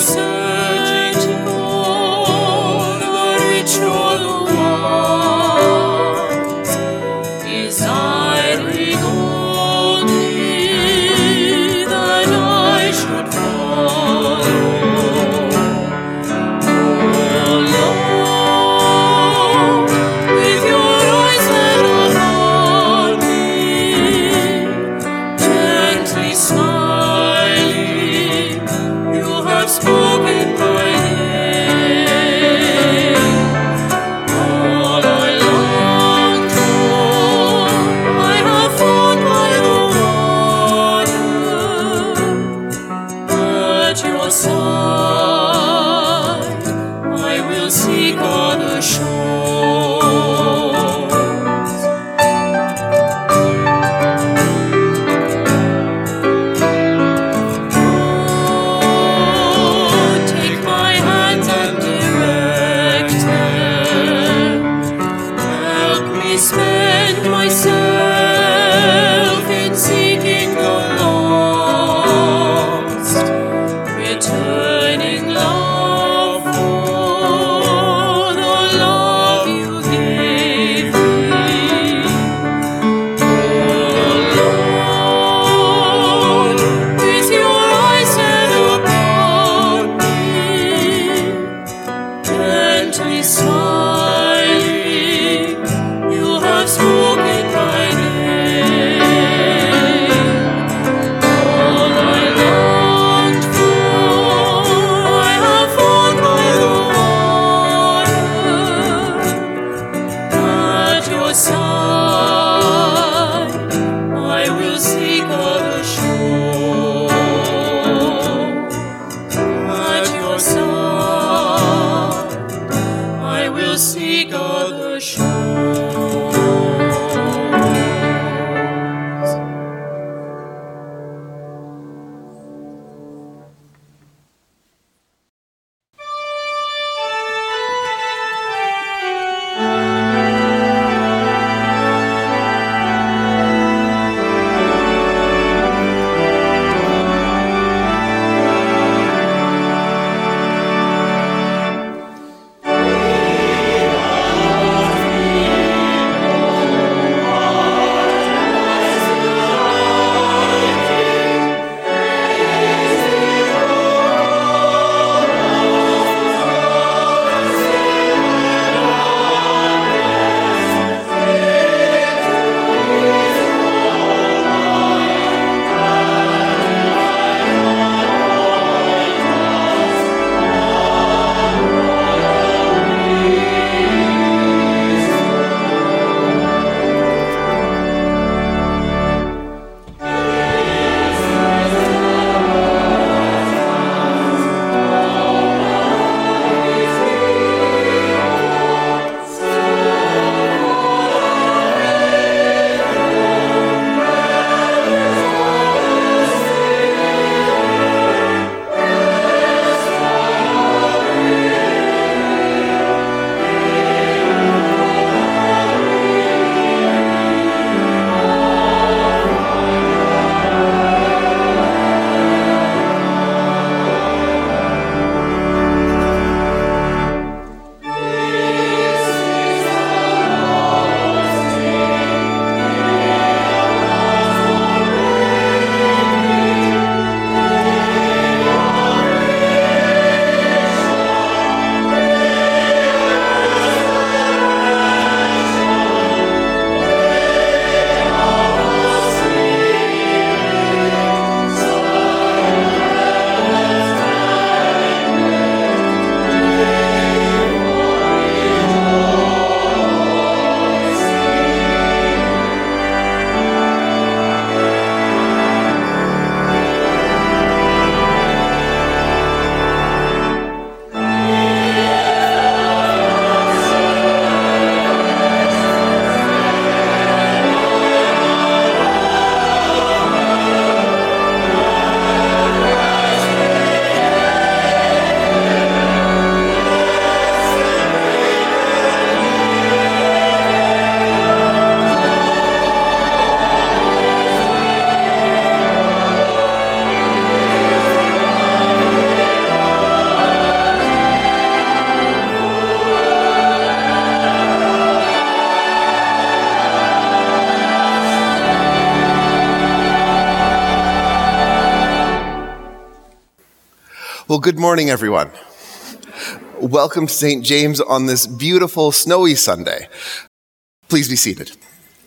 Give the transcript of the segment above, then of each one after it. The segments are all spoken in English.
searching for the rich or the wise, desiring only that I should follow. Oh Lord, with your eyes that are on me, gently smiling, you have spoken my name. All I long for Well, good morning, everyone. Welcome to St. James on this beautiful, snowy Sunday. Please be seated.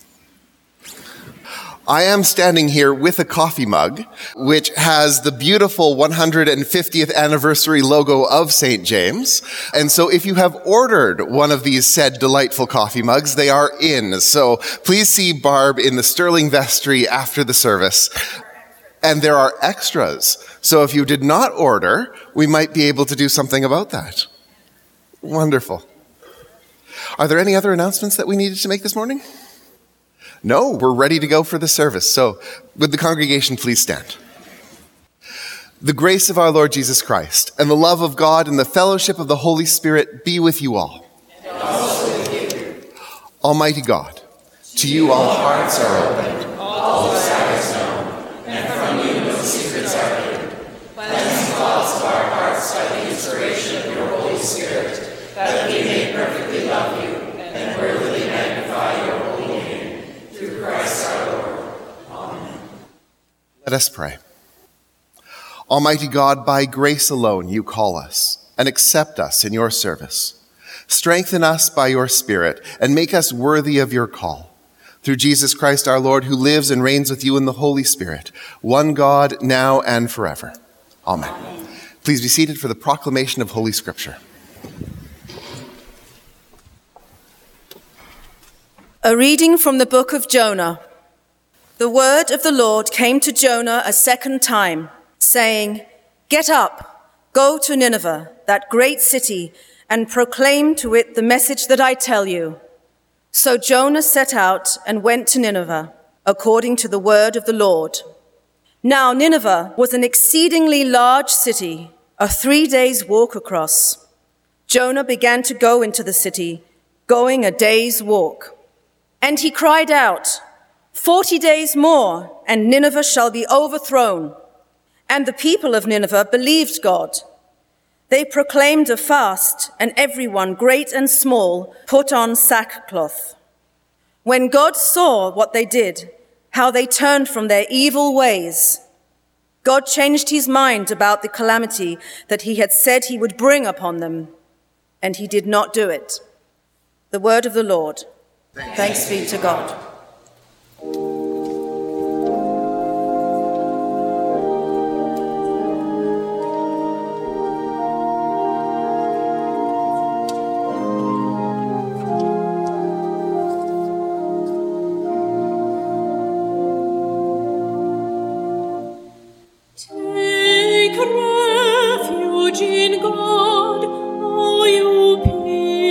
I am standing here with a coffee mug, which has the beautiful 150th anniversary logo of St. James. And so if you have ordered one of these said delightful coffee mugs, they are in. So please see Barb in the Sterling Vestry after the service. And there are extras. So if you did not order, we might be able to do something about that. Wonderful. Are there any other announcements that we needed to make this morning? No, we're ready to go for the service. So, would the congregation please stand? The grace of our Lord Jesus Christ, and the love of God, and the fellowship of the Holy Spirit be with you all. And also with you. Almighty God, to you all hearts are opened, all desires known, and from you no secrets are hidden. Cleanse the thoughts of our hearts by the inspiration of your Holy Spirit, that we may perfectly love you and worthily magnify your holy name. Through Christ our Lord. Amen. Let us pray. Almighty God, by grace alone you call us and accept us in your service. Strengthen us by your Spirit and make us worthy of your call. Through Jesus Christ our Lord, who lives and reigns with you in the Holy Spirit, one God, now and forever. Amen. Please be seated for the proclamation of Holy Scripture. A reading from the book of Jonah. The word of the Lord came to Jonah a second time, saying, "Get up, go to Nineveh, that great city, and proclaim to it the message that I tell you." So Jonah set out and went to Nineveh, according to the word of the Lord. Now Nineveh was an exceedingly large city, a 3 days' walk across. Jonah began to go into the city, going a day's walk. And he cried out, 40 days more, and Nineveh shall be overthrown. And the people of Nineveh believed God. They proclaimed a fast, and everyone, great and small, put on sackcloth. When God saw what they did, how they turned from their evil ways, God changed his mind about the calamity that he had said he would bring upon them, and he did not do it. The word of the Lord. Thanks be to God. Take refuge in God, all you people.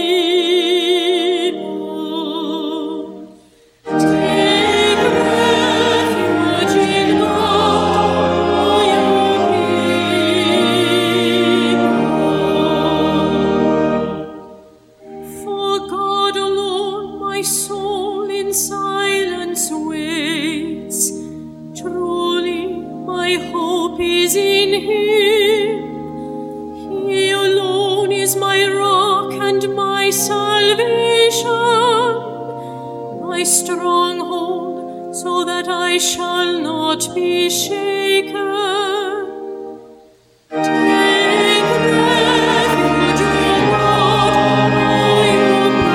Take refuge in God, all you people. For God alone my soul in silence waits. Truly my hope is in him. He alone is my rock and my salvation, my stronghold, so that I shall not be shaken. Take refuge, O God, all you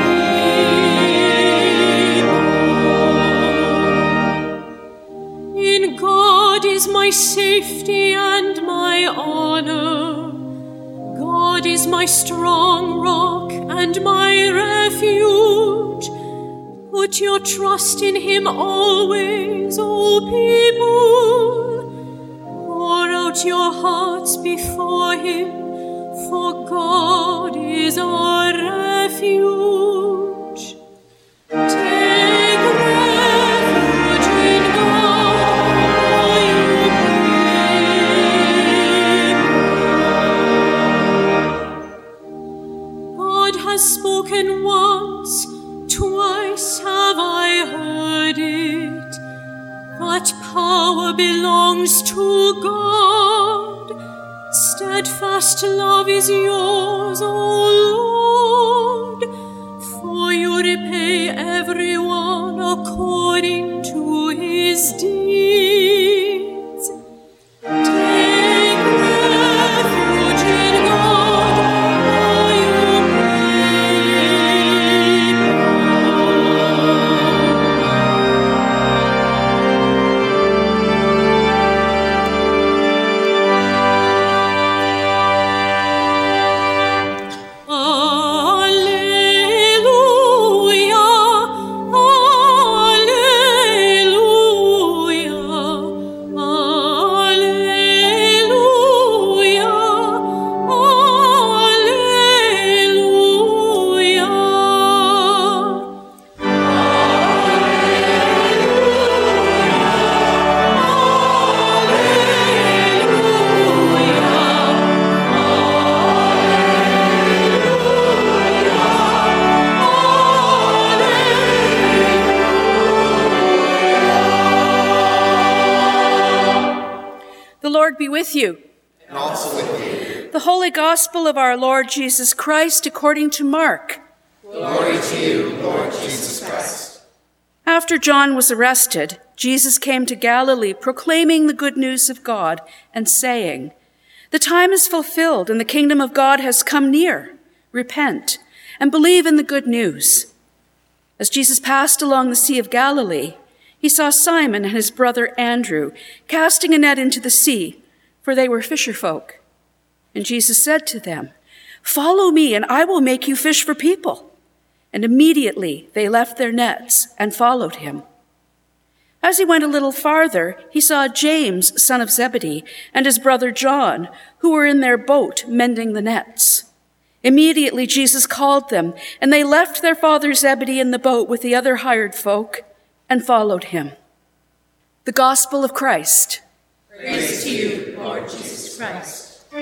people. In God is my safety and my honor. God is my strong rock and my refuge. Put your trust in him always, O people. Pour out your hearts before him, for God is our refuge. Take refuge in God, all you people. God has spoken once, twice have I heard it, that power belongs to God. Steadfast love is yours, O Lord, for you repay everyone according to his deeds. Take refuge Lord be with you. And also with you. The Holy Gospel of our Lord Jesus Christ according to Mark. Glory to you, Lord Jesus Christ. After John was arrested, Jesus came to Galilee proclaiming the good news of God and saying, "The time is fulfilled and the kingdom of God has come near. Repent and believe in the good news." As Jesus passed along the Sea of Galilee, he saw Simon and his brother Andrew casting a net into the sea, for they were fisherfolk. And Jesus said to them, "Follow me, and I will make you fish for people." And immediately they left their nets and followed him. As he went a little farther, he saw James, son of Zebedee, and his brother John, who were in their boat mending the nets. Immediately Jesus called them, and they left their father Zebedee in the boat with the other hired folk and followed him. The Gospel of Christ. Praise to you, Lord Jesus Christ.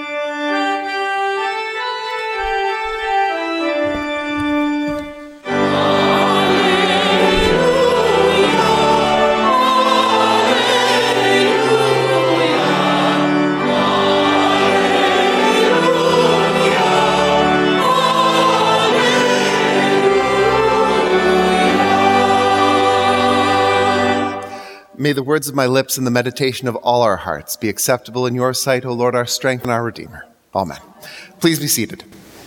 May the words of my lips and the meditation of all our hearts be acceptable in your sight, O Lord, our strength and our Redeemer. Amen. Please be seated.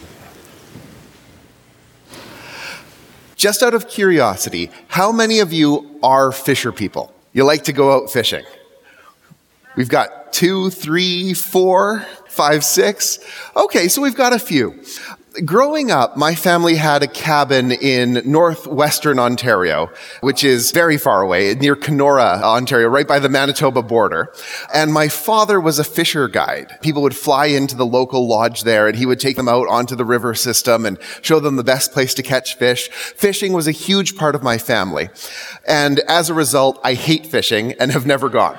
Just out of curiosity, how many of you are fisher people? You like to go out fishing? We've got 2, 3, 4, 5, 6. Okay, so we've got a few. Growing up, my family had a cabin in northwestern Ontario, which is very far away, near Kenora, Ontario, right by the Manitoba border. And my father was a fisher guide. People would fly into the local lodge there, and he would take them out onto the river system and show them the best place to catch fish. Fishing was a huge part of my family. And as a result, I hate fishing and have never gone.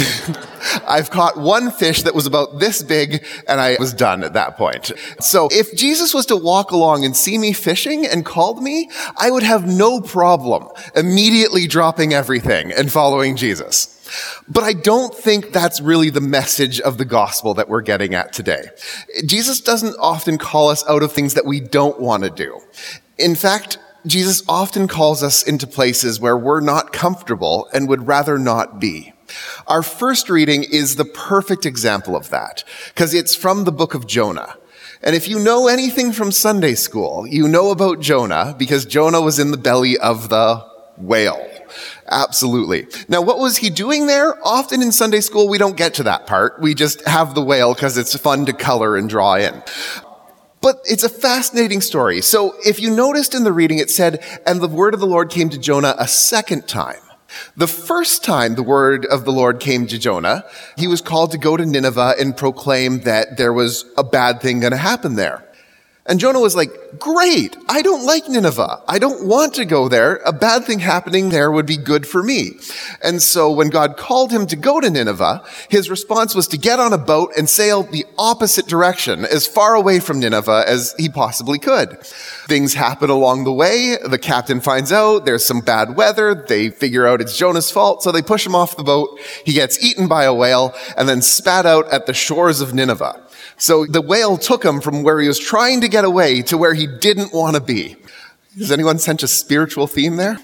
I've caught one fish that was about this big, and I was done at that point. So if Jesus was to walk along and see me fishing and called me, I would have no problem immediately dropping everything and following Jesus. But I don't think that's really the message of the gospel that we're getting at today. Jesus doesn't often call us out of things that we don't want to do. In fact, Jesus often calls us into places where we're not comfortable and would rather not be. Our first reading is the perfect example of that, because it's from the book of Jonah. And if you know anything from Sunday school, you know about Jonah, because Jonah was in the belly of the whale. Absolutely. Now, what was he doing there? Often in Sunday school, we don't get to that part. We just have the whale because it's fun to color and draw in. But it's a fascinating story. So if you noticed in the reading, it said, "And the word of the Lord came to Jonah a second time." The first time the word of the Lord came to Jonah, he was called to go to Nineveh and proclaim that there was a bad thing going to happen there. And Jonah was like, "Great, I don't like Nineveh. I don't want to go there. A bad thing happening there would be good for me." And so when God called him to go to Nineveh, his response was to get on a boat and sail the opposite direction, as far away from Nineveh as he possibly could. Things happen along the way. The captain finds out there's some bad weather. They figure out it's Jonah's fault, so they push him off the boat. He gets eaten by a whale and then spat out at the shores of Nineveh. So the whale took him from where he was trying to get away to where he didn't want to be. Does anyone sense a spiritual theme there?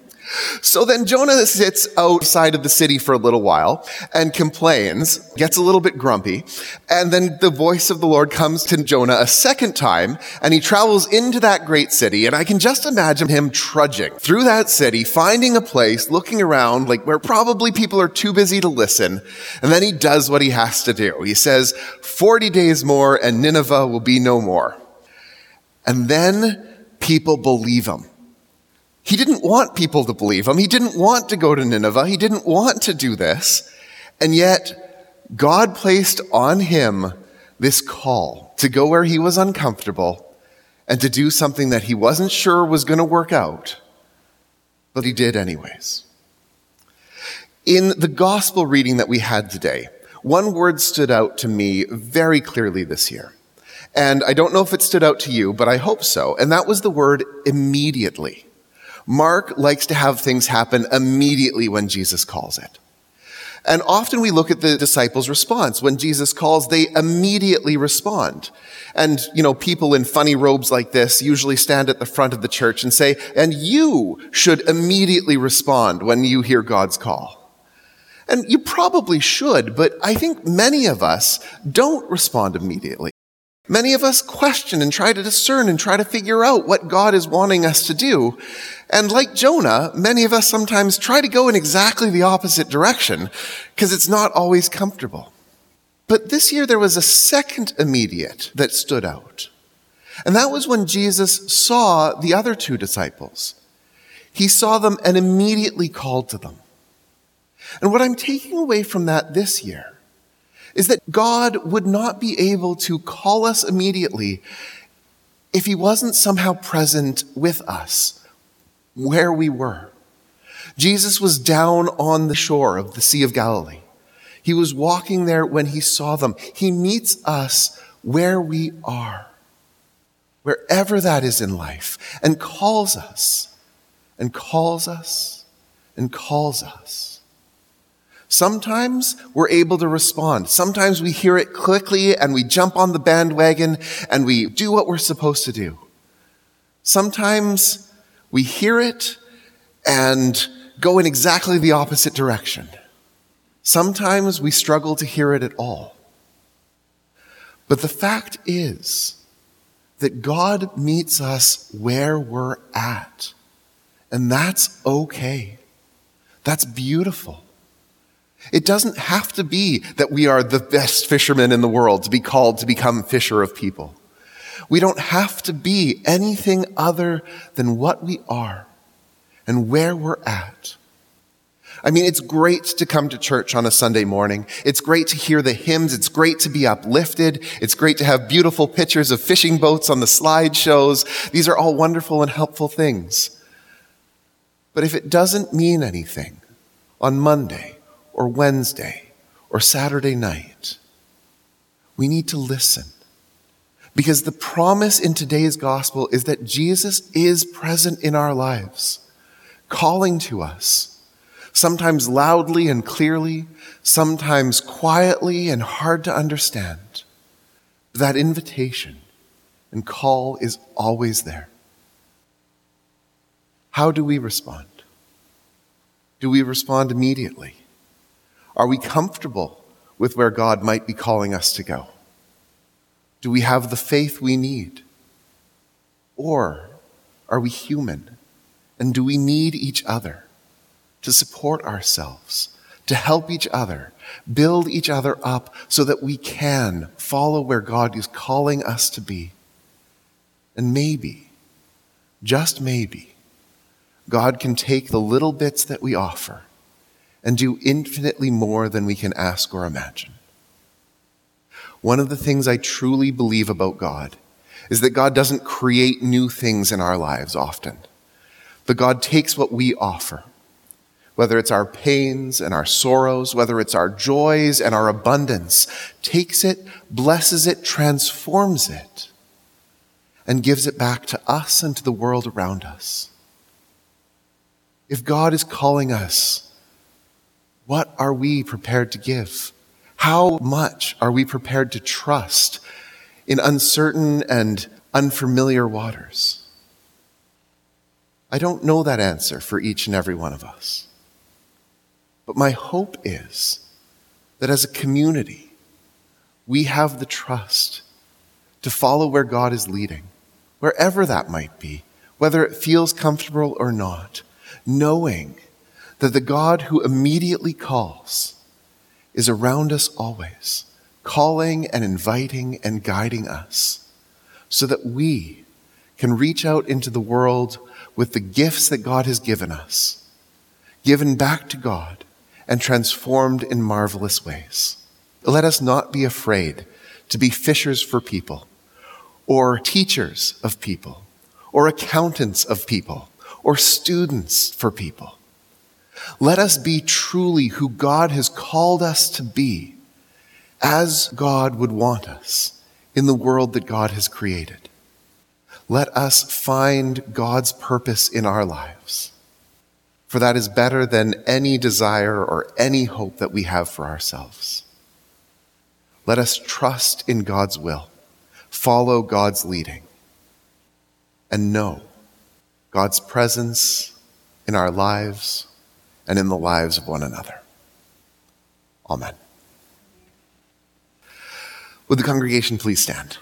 So then Jonah sits outside of the city for a little while and complains, gets a little bit grumpy, and then the voice of the Lord comes to Jonah a second time, and he travels into that great city, and I can just imagine him trudging through that city, finding a place, looking around, like where probably people are too busy to listen, and then he does what he has to do. He says, 40 days more and Nineveh will be no more. And then people believe him. He didn't want people to believe him. He didn't want to go to Nineveh. He didn't want to do this. And yet, God placed on him this call to go where he was uncomfortable and to do something that he wasn't sure was going to work out. But he did anyways. In the gospel reading that we had today, one word stood out to me very clearly this year. And I don't know if it stood out to you, but I hope so. And that was the word immediately. Mark likes to have things happen immediately when Jesus calls it. And often we look at the disciples' response. When Jesus calls, they immediately respond. And, people in funny robes like this usually stand at the front of the church and say, and you should immediately respond when you hear God's call. And you probably should, but I think many of us don't respond immediately. Many of us question and try to discern and try to figure out what God is wanting us to do. And like Jonah, many of us sometimes try to go in exactly the opposite direction because it's not always comfortable. But this year there was a second immediate that stood out. And that was when Jesus saw the other two disciples. He saw them and immediately called to them. And what I'm taking away from that this year is that God would not be able to call us immediately if he wasn't somehow present with us where we were. Jesus was down on the shore of the Sea of Galilee. He was walking there when he saw them. He meets us where we are, wherever that is in life, and calls us, and calls us, and calls us. Sometimes we're able to respond. Sometimes we hear it quickly and we jump on the bandwagon and we do what we're supposed to do. Sometimes we hear it and go in exactly the opposite direction. Sometimes we struggle to hear it at all. But the fact is that God meets us where we're at. And that's okay. That's beautiful. It doesn't have to be that we are the best fishermen in the world to be called to become fisher of people. We don't have to be anything other than what we are and where we're at. I mean, it's great to come to church on a Sunday morning. It's great to hear the hymns. It's great to be uplifted. It's great to have beautiful pictures of fishing boats on the slideshows. These are all wonderful and helpful things. But if it doesn't mean anything on Monday, or Wednesday, or Saturday night, we need to listen. Because the promise in today's gospel is that Jesus is present in our lives, calling to us, sometimes loudly and clearly, sometimes quietly and hard to understand. That invitation and call is always there. How do we respond? Do we respond immediately? Are we comfortable with where God might be calling us to go? Do we have the faith we need? Or are we human? And do we need each other to support ourselves, to help each other, build each other up so that we can follow where God is calling us to be? And maybe, just maybe, God can take the little bits that we offer and do infinitely more than we can ask or imagine. One of the things I truly believe about God is that God doesn't create new things in our lives often, but God takes what we offer, whether it's our pains and our sorrows, whether it's our joys and our abundance, takes it, blesses it, transforms it, and gives it back to us and to the world around us. If God is calling us, what are we prepared to give? How much are we prepared to trust in uncertain and unfamiliar waters? I don't know that answer for each and every one of us. But my hope is that as a community, we have the trust to follow where God is leading, wherever that might be, whether it feels comfortable or not, knowing that the God who immediately calls is around us always, calling and inviting and guiding us so that we can reach out into the world with the gifts that God has given us, given back to God and transformed in marvelous ways. Let us not be afraid to be fishers for people, or teachers of people, or accountants of people, or students for people. Let us be truly who God has called us to be, as God would want us in the world that God has created. Let us find God's purpose in our lives. for that is better than any desire or any hope that we have for ourselves. Let us trust in God's will, follow God's leading, and know God's presence in our lives and in the lives of one another. Amen. Would the congregation please stand?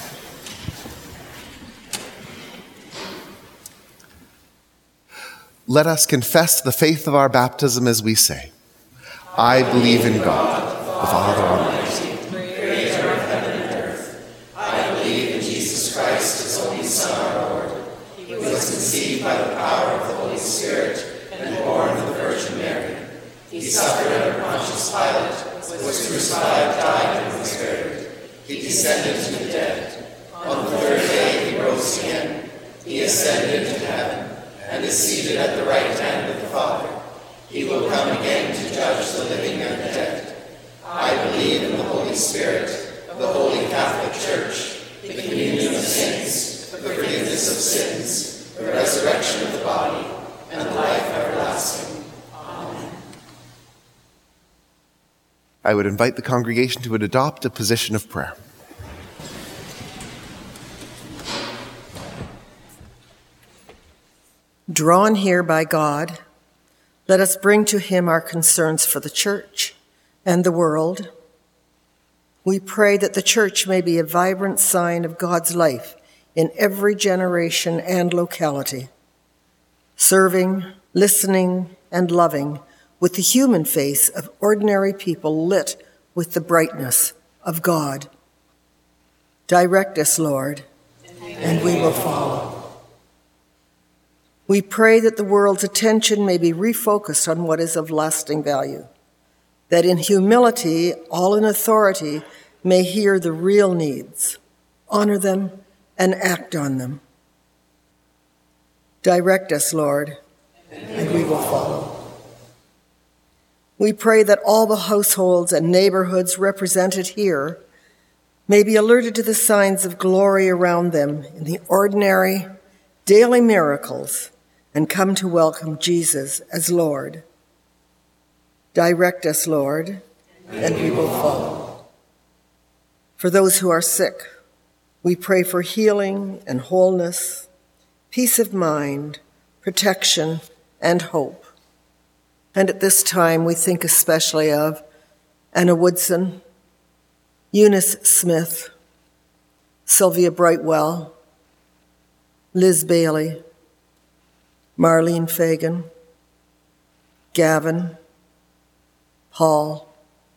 Let us confess the faith of our baptism as we say, I believe in God, the Father Almighty, creator of heaven and earth. I believe in Jesus Christ, his only Son, our Lord. He was conceived by the power of the Holy Spirit and born of the Virgin Mary. He suffered under Pontius Pilate, was crucified, died, and was buried. He descended to the dead. On the third day he rose again. He ascended into heaven and is seated at the right hand of the Father. He will come again to judge the living and the dead. I believe in the Holy Spirit, the Holy Catholic Church, the communion of saints, the forgiveness of sins, the resurrection of the body, and the life everlasting. Amen. I would invite the congregation to adopt a position of prayer. Drawn here by God, let us bring to him our concerns for the church and the world. We pray that the church may be a vibrant sign of God's life in every generation and locality, serving, listening, and loving with the human face of ordinary people lit with the brightness of God. Direct us, Lord, and we will follow. We pray that the world's attention may be refocused on what is of lasting value, that in humility, all in authority may hear the real needs, honor them, and act on them. Direct us, Lord, and we will follow. We pray that all the households and neighborhoods represented here may be alerted to the signs of glory around them in the ordinary, daily miracles and come to welcome Jesus as Lord. Direct us, Lord, and we will follow. For those who are sick, we pray for healing and wholeness, peace of mind, protection, and hope. And at this time, we think especially of Anna Woodson, Eunice Smith, Sylvia Brightwell, Liz Bailey, Marlene Fagan, Gavin, Paul,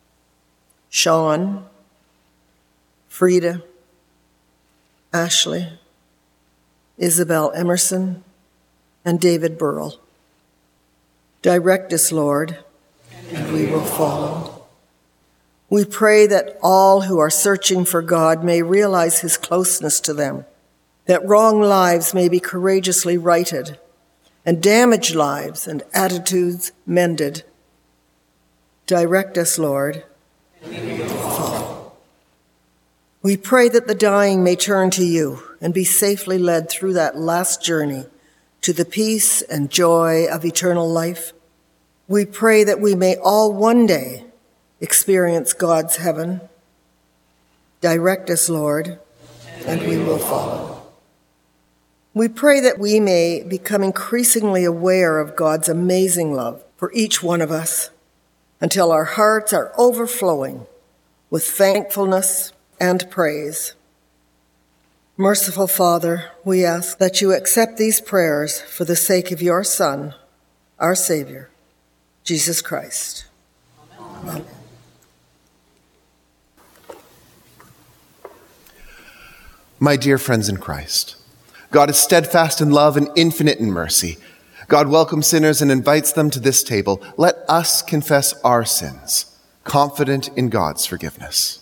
Sean, Frida, Ashley, Isabel Emerson, and David Burrell. Direct us, Lord, and we will follow. We pray that all who are searching for God may realize his closeness to them, that wrong lives may be courageously righted, and damaged lives and attitudes mended. Direct us, Lord, and we will follow. We pray that the dying may turn to you and be safely led through that last journey to the peace and joy of eternal life. We pray that we may all one day experience God's heaven. Direct us, Lord, and we will follow. We pray that we may become increasingly aware of God's amazing love for each one of us until our hearts are overflowing with thankfulness and praise. Merciful Father, we ask that you accept these prayers for the sake of your Son, our Savior, Jesus Christ. Amen. My dear friends in Christ, God is steadfast in love and infinite in mercy. God welcomes sinners and invites them to this table. Let us confess our sins, confident in God's forgiveness.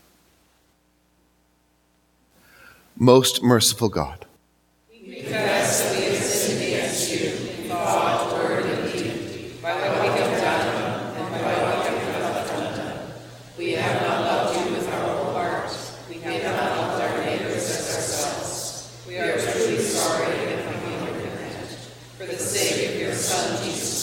Most merciful God, We confess that we have sinned against you in thought, word, and deed, by what we have done and by what we have left undone. We have not loved you with our whole heart. We have not loved our neighbors as ourselves. We are truly sorry and we repent. For the sake of your Son, Jesus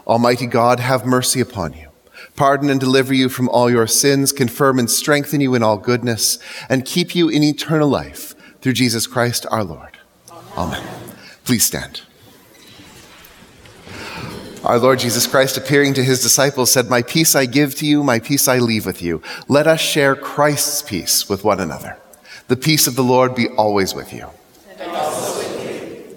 Almighty God, have mercy upon you, pardon and deliver you from all your sins, confirm and strengthen you in all goodness, and keep you in eternal life through Jesus Christ our Lord. Amen. Please stand. Our Lord Jesus Christ, appearing to his disciples, said, "My peace I give to you, my peace I leave with you." Let us share Christ's peace with one another. The peace of the Lord be always with you. And also with you.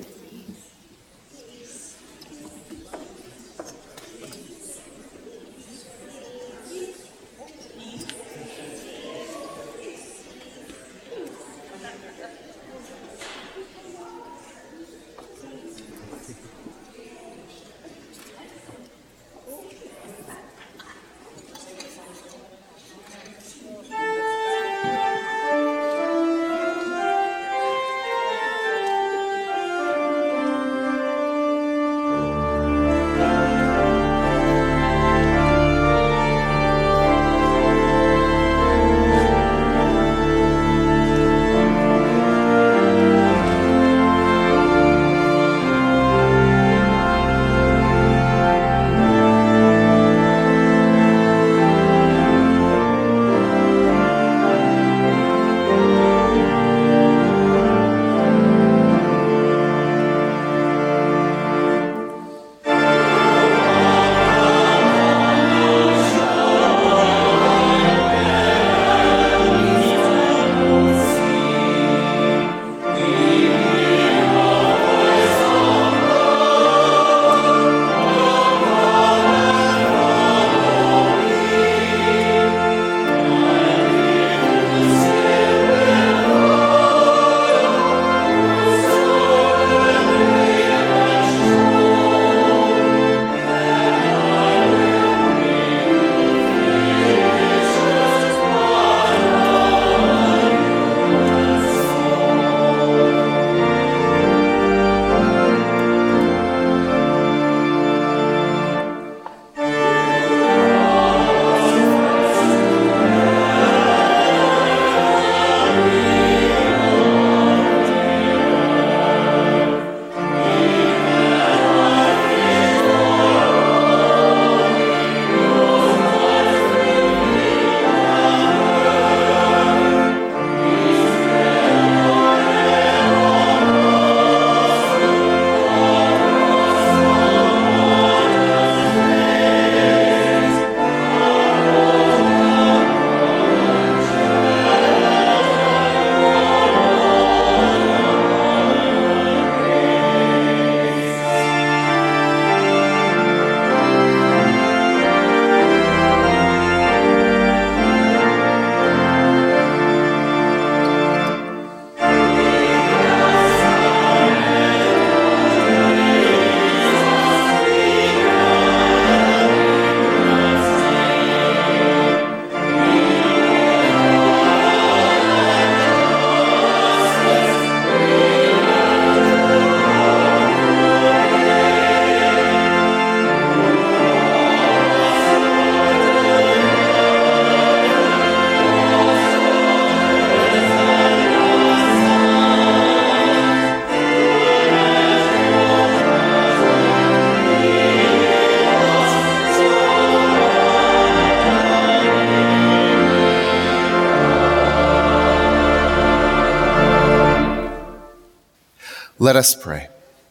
Let us pray.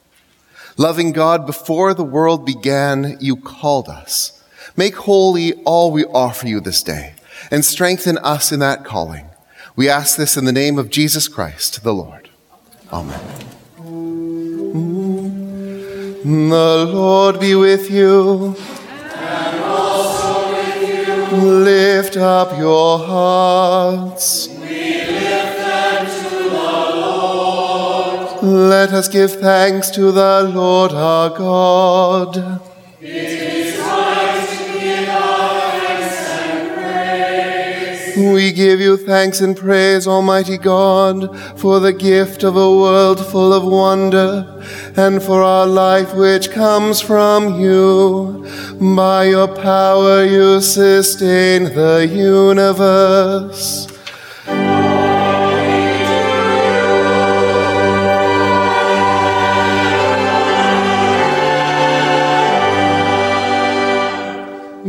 Loving God, before the world began, you called us. Make holy all we offer you this day, and strengthen us in that calling. We ask this in the name of Jesus Christ, the Lord. Amen. The Lord be with you. And also with you. Lift up your hearts. We lift them to the Lord. Let us give thanks to the Lord our God. It is right to give our thanks and praise. We give you thanks and praise, Almighty God, for the gift of a world full of wonder, and for our life which comes from you. By your power you sustain the universe.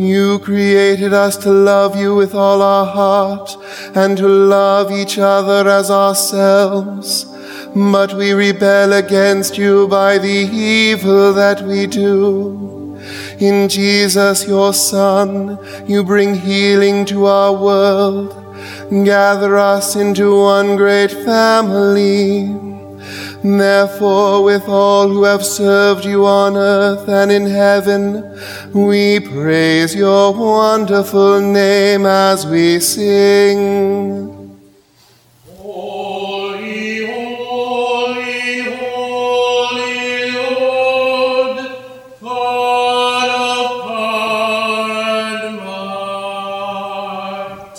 You created us to love you with all our heart and to love each other as ourselves. But we rebel against you by the evil that we do. In Jesus, your Son, you bring healing to our world. Gather us into one great family. Therefore, with all who have served you on earth and in heaven, we praise your wonderful name as we sing. Holy, holy, holy Lord, God of power and might.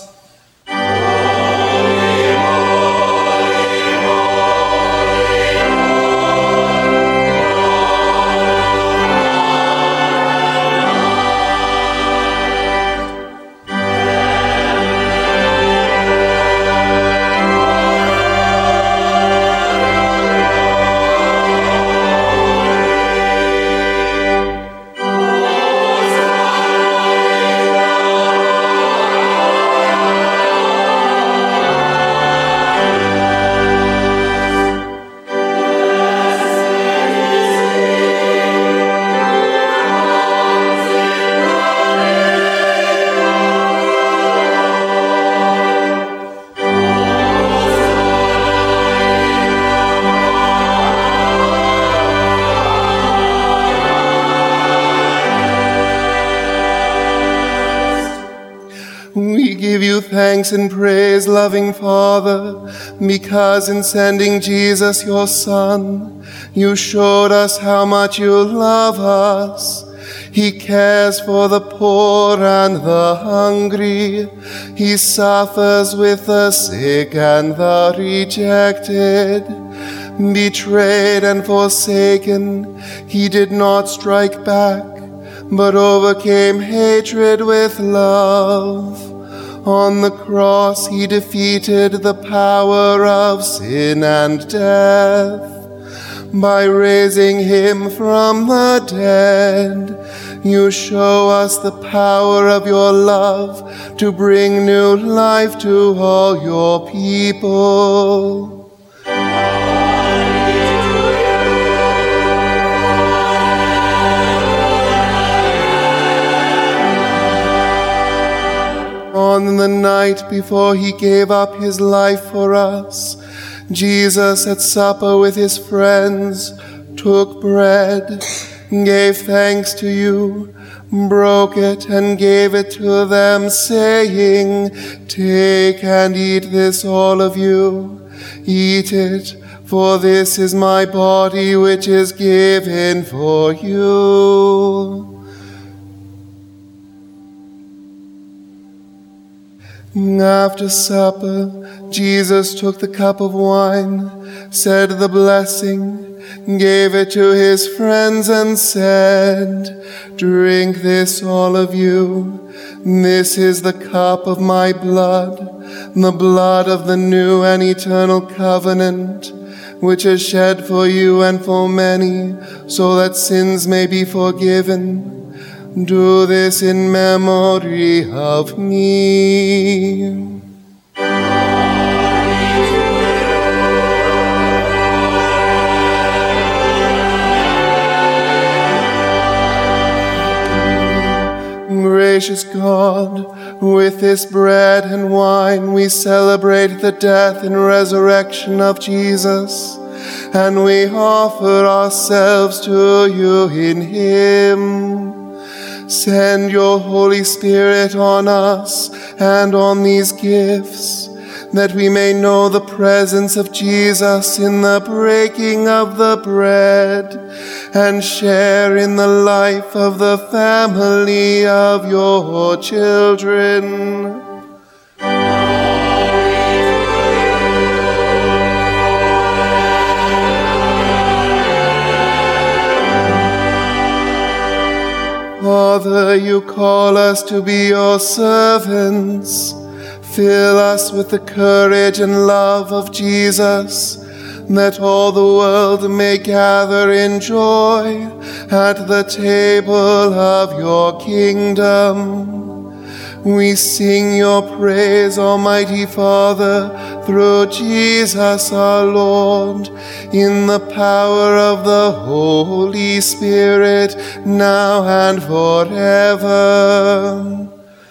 We give you thanks and praise, loving Father, because in sending Jesus, your Son, you showed us how much you love us. He cares for the poor and the hungry. He suffers with the sick and the rejected. Betrayed and forsaken, he did not strike back, but overcame hatred with love. On the cross he defeated the power of sin and death. By raising him from the dead, you show us the power of your love to bring new life to all your people. On the night before he gave up his life for us, Jesus at supper with his friends took bread, gave thanks to you, broke it and gave it to them, saying, "Take and eat this, all of you. Eat it, for this is my body which is given for you." After supper, Jesus took the cup of wine, said the blessing, gave it to his friends and said, "Drink this, all of you. This is the cup of my blood, the blood of the new and eternal covenant, which is shed for you and for many, so that sins may be forgiven. Do this in memory of me." Gracious God, with this bread and wine we celebrate the death and resurrection of Jesus, and we offer ourselves to you in him. Send your Holy Spirit on us and on these gifts, that we may know the presence of Jesus in the breaking of the bread, and share in the life of the family of your children. Father, you call us to be your servants. Fill us with the courage and love of Jesus, that all the world may gather in joy at the table of your kingdom. We sing your praise, Almighty Father, through Jesus our Lord, in the power of the Holy Spirit, now and forever.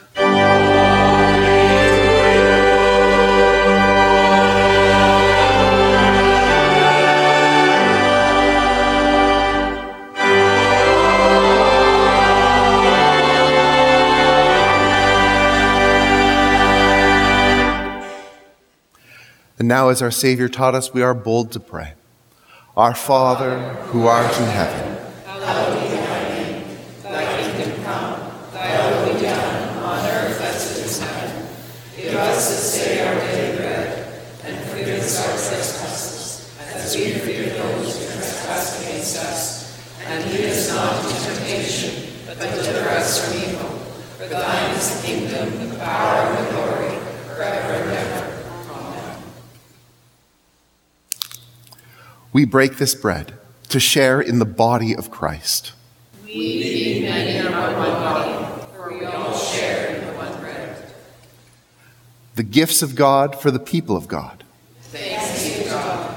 And now, as our Savior taught us, we are bold to pray. Our Father, who art in heaven, hallowed be thy name. Thy kingdom come, thy will be done, on earth as it is in heaven. Give us this day our daily bread, and forgive us our trespasses, as we forgive those who trespass against us. And lead us not into temptation, but deliver us from evil. For thine is the kingdom, the power, and the glory, forever and ever. we break this bread to share in the body of Christ. We, being many, are one body, for we all share in the one bread. The gifts of God for the people of God. Thanks be to God.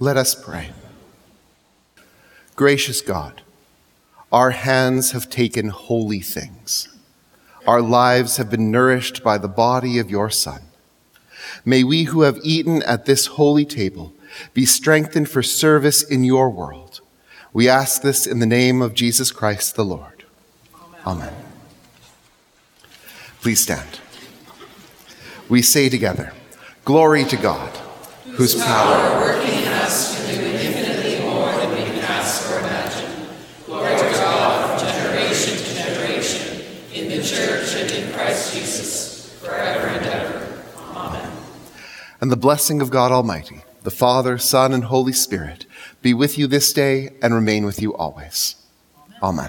Let us pray. Gracious God, our hands have taken holy things. Our lives have been nourished by the body of your Son. May we who have eaten at this holy table be strengthened for service in your world. We ask this in the name of Jesus Christ the Lord. Amen. Please stand. We say together, Glory to God, whose power working in us to do infinitely more than we can ask or imagine. Glory to God from generation to generation, in the church and in Christ Jesus, forever and ever. Amen. And the blessing of God Almighty, the Father, Son, and Holy Spirit, be with you this day and remain with you always. Amen.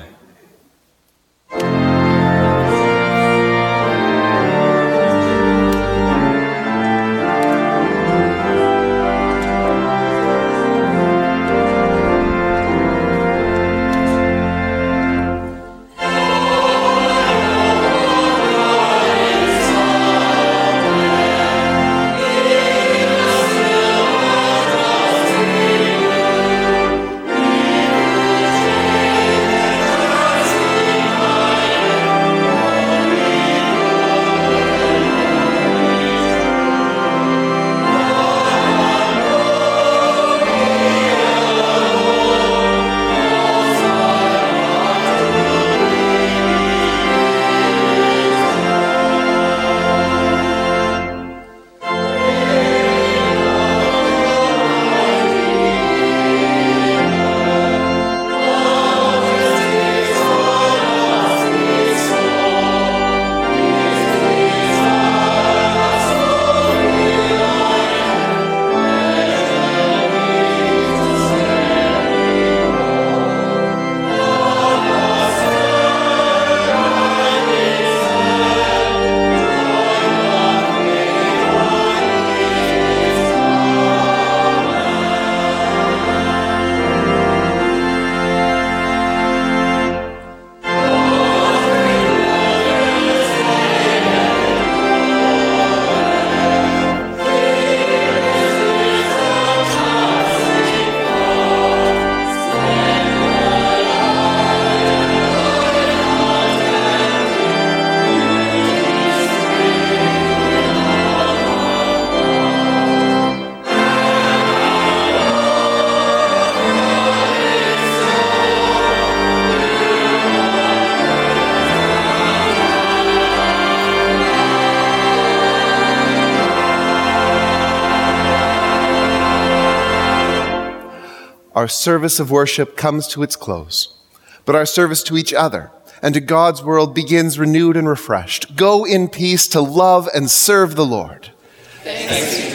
Our service of worship comes to its close, but our service to each other and to God's world begins renewed and refreshed. Go in peace to love and serve the Lord. Thanks be to